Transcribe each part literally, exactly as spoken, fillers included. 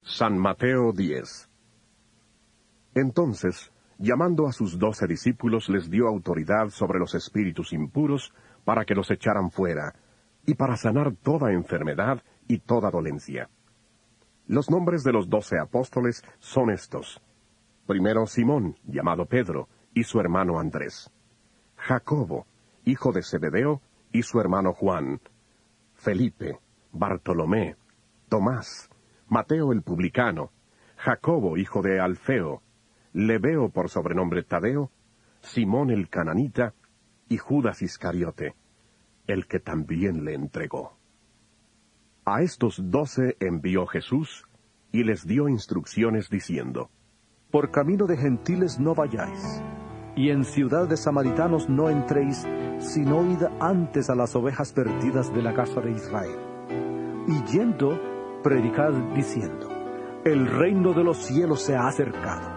San Mateo diez. Entonces, llamando a sus doce discípulos, les dio autoridad sobre los espíritus impuros para que los echaran fuera, y para sanar toda enfermedad y toda dolencia. Los nombres de los doce apóstoles son estos. Primero Simón, llamado Pedro, y su hermano Andrés. Jacobo, hijo de Zebedeo, y su hermano Juan. Felipe, Bartolomé, Tomás, Mateo el publicano, Jacobo, hijo de Alfeo, Lebeo por sobrenombre Tadeo, Simón el cananita, y Judas Iscariote, el que también le entregó. A estos doce envió Jesús, y les dio instrucciones diciendo: Por camino de gentiles no vayáis, y en ciudad de samaritanos no entréis, sino id antes a las ovejas perdidas de la casa de Israel. Y yendo, predicad diciendo: El reino de los cielos se ha acercado.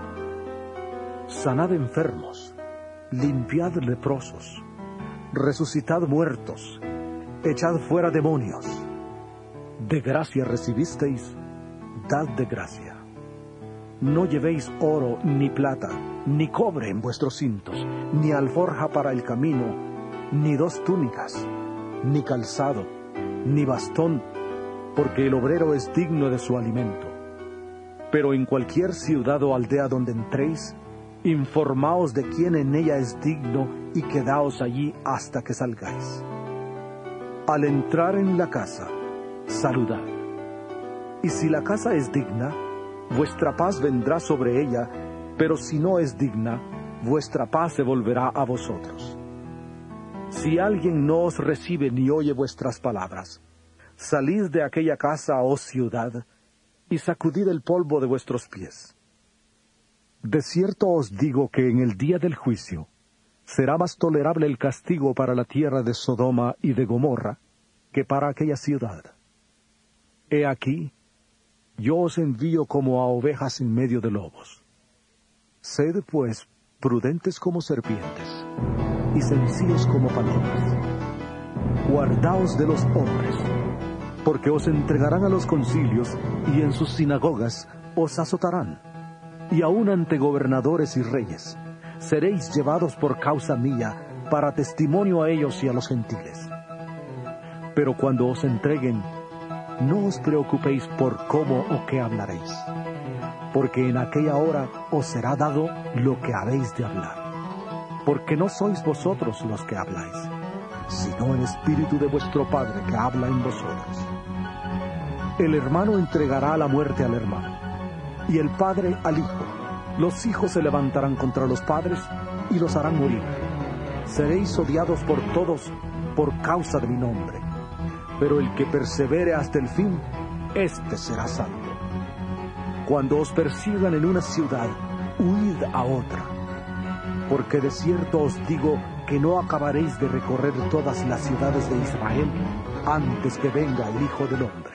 Sanad enfermos, limpiad leprosos, resucitad muertos, echad fuera demonios. De gracia recibisteis, dad de gracia. No llevéis oro, ni plata, ni cobre en vuestros cintos, ni alforja para el camino, ni dos túnicas, ni calzado, ni bastón, porque el obrero es digno de su alimento. Pero en cualquier ciudad o aldea donde entréis, informaos de quién en ella es digno y quedaos allí hasta que salgáis. Al entrar en la casa, saludad. Y si la casa es digna, vuestra paz vendrá sobre ella, pero si no es digna, vuestra paz se volverá a vosotros. Si alguien no os recibe ni oye vuestras palabras, salid de aquella casa o ciudad, y sacudid el polvo de vuestros pies. De cierto os digo que en el día del juicio será más tolerable el castigo para la tierra de Sodoma y de Gomorra que para aquella ciudad. He aquí, yo os envío como a ovejas en medio de lobos. Sed, pues, prudentes como serpientes, y sencillos como palomas. Guardaos de los hombres, porque os entregarán a los concilios, y en sus sinagogas os azotarán, y aun ante gobernadores y reyes, seréis llevados por causa mía, para testimonio a ellos y a los gentiles. Pero cuando os entreguen, no os preocupéis por cómo o qué hablaréis, porque en aquella hora os será dado lo que habéis de hablar. Porque no sois vosotros los que habláis, sino el Espíritu de vuestro Padre que habla en vosotros. El hermano entregará a la muerte al hermano, y el padre al hijo. Los hijos se levantarán contra los padres y los harán morir. Seréis odiados por todos por causa de mi nombre, pero el que persevere hasta el fin, éste será salvo. Cuando os persigan en una ciudad, huid a otra, porque de cierto os digo que no acabaréis de recorrer todas las ciudades de Israel antes que venga el Hijo del Hombre.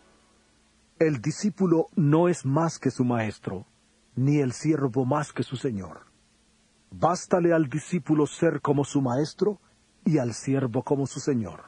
El discípulo no es más que su maestro, ni el siervo más que su señor. Bástale al discípulo ser como su maestro y al siervo como su señor.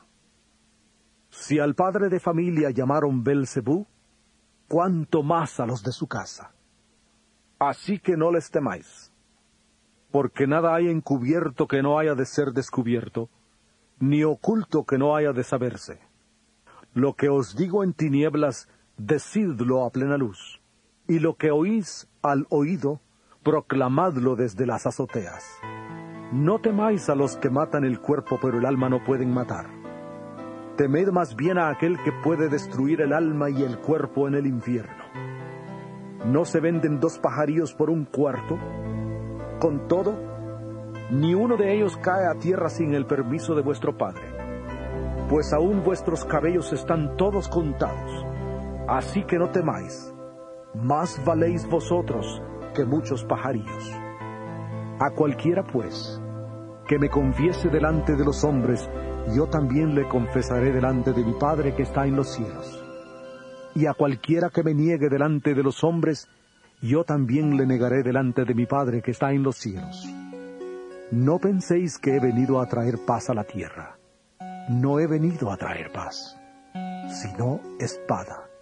Si al padre de familia llamaron Belzebú, cuánto más a los de su casa. Así que no les temáis, porque nada hay encubierto que no haya de ser descubierto, ni oculto que no haya de saberse. Lo que os digo en tinieblas, decidlo a plena luz, y lo que oís al oído, proclamadlo desde las azoteas. No temáis a los que matan el cuerpo, pero el alma no pueden matar. Temed más bien a aquel que puede destruir el alma y el cuerpo en el infierno. ¿No se venden dos pajarillos por un cuarto? Con todo, ni uno de ellos cae a tierra sin el permiso de vuestro Padre. Pues aún vuestros cabellos están todos contados. Así que no temáis, más valéis vosotros que muchos pajarillos. A cualquiera, pues, que me confiese delante de los hombres, yo también le confesaré delante de mi Padre que está en los cielos. Y a cualquiera que me niegue delante de los hombres, yo también le negaré delante de mi Padre que está en los cielos. No penséis que he venido a traer paz a la tierra. No he venido a traer paz, sino espada.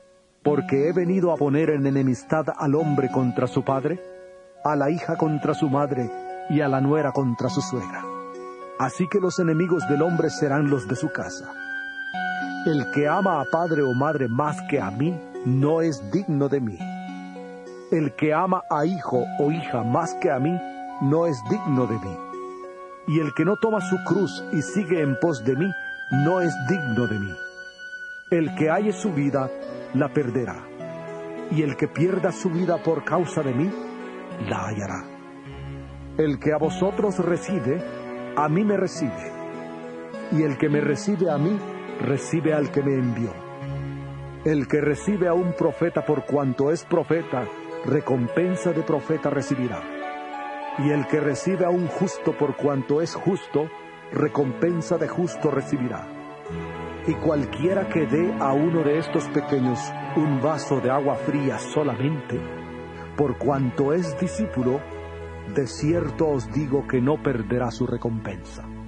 porque he venido a poner en enemistad al hombre contra su padre, a la hija contra su madre, y a la nuera contra su suegra. Así que los enemigos del hombre serán los de su casa. El que ama a padre o madre más que a mí, no es digno de mí. El que ama a hijo o hija más que a mí, no es digno de mí. Y el que no toma su cruz y sigue en pos de mí, no es digno de mí. El que halle su vida, la perderá. Y el que pierda su vida por causa de mí, la hallará. El que a vosotros recibe, a mí me recibe. Y el que me recibe a mí, recibe al que me envió. El que recibe a un profeta por cuanto es profeta, recompensa de profeta recibirá. Y el que recibe a un justo por cuanto es justo, recompensa de justo recibirá. Y cualquiera que dé a uno de estos pequeños un vaso de agua fría solamente, por cuanto es discípulo, de cierto os digo que no perderá su recompensa.